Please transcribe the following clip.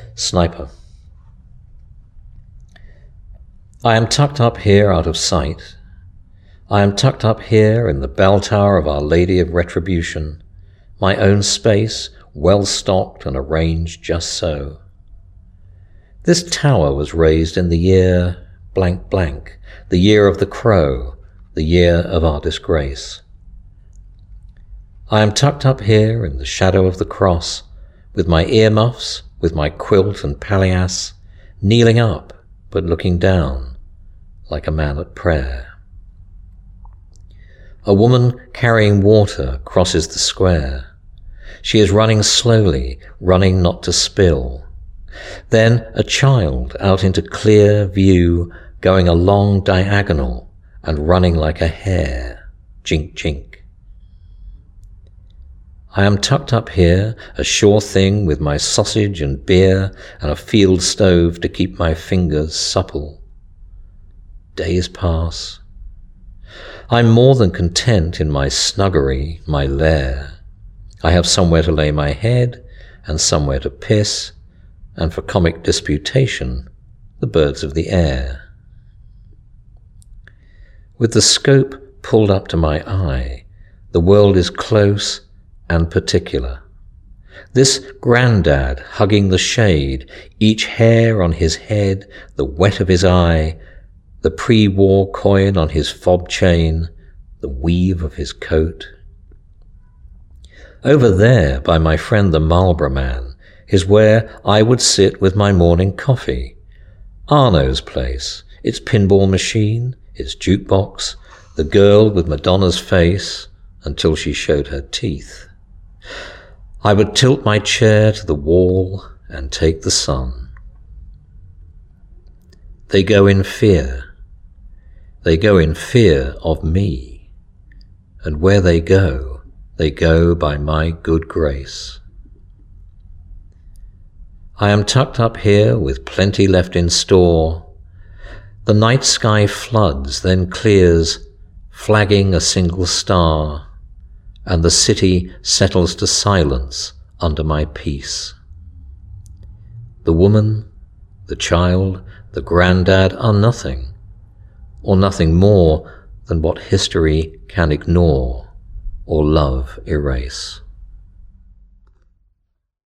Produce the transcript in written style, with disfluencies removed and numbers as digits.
Sniper. I am tucked up here out of sight. I am tucked up here in the bell tower of Our Lady of Retribution, my own space, well stocked and arranged just so. This tower was raised in the year blank blank, the year of the crow, the year of our disgrace. I am tucked up here in the shadow of the cross, with my earmuffs, with my quilt and palliasse, kneeling up but looking down, like a man at prayer. A woman carrying water crosses the square. She is running slowly, running not to spill. Then a child out into clear view, going a long diagonal and running like a hare, jink jink. I am tucked up here, a sure thing with my sausage and beer and a field stove to keep my fingers supple. Days pass. I'm more than content in my snuggery, my lair. I have somewhere to lay my head and somewhere to piss, and for comic disputation, the birds of the air. With the scope pulled up to my eye, the world is close and particular. This grandad hugging the shade, each hair on his head, the wet of his eye, the pre-war coin on his fob chain, the weave of his coat. Over there, by my friend the Marlborough Man, is where I would sit with my morning coffee. Arno's place, its pinball machine, its jukebox, the girl with Madonna's face, until she showed her teeth. I would tilt my chair to the wall and take the sun. They go in fear. They go in fear of me. And where they go by my good grace. I am tucked up here with plenty left in store. The night sky floods, then clears, flagging a single star, and the city settles to silence under my peace. The woman, the child, the grandad are nothing, or nothing more than what history can ignore or love erase.